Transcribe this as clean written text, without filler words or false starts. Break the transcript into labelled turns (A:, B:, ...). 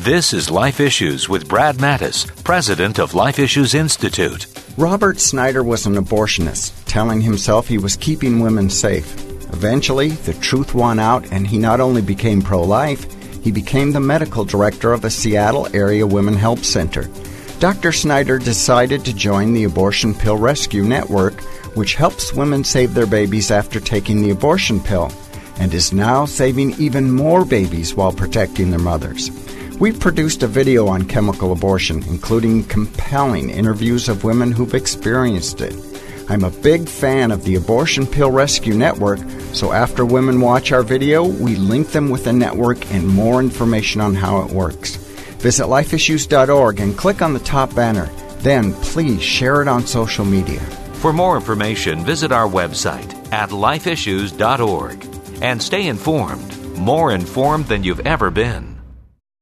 A: This is Life Issues with Brad Mattis, president of Life Issues Institute.
B: Robert Snyder was an abortionist, telling himself he was keeping women safe. Eventually, the truth won out, and he not only became pro-life, he became the medical director of a Seattle area women health center. Dr. Snyder decided to join the Abortion Pill Rescue Network, which helps women save their babies after taking the abortion pill, and is now saving even more babies while protecting their mothers. We've produced a video on chemical abortion, including compelling interviews of women who've experienced it. I'm a big fan of the Abortion Pill Rescue Network, so after women watch our video, we link them with the network and more information on how it works. Visit lifeissues.org and click on the top banner. Then please share it on social media.
A: For more information, visit our website at lifeissues.org and stay informed, more informed than you've ever been.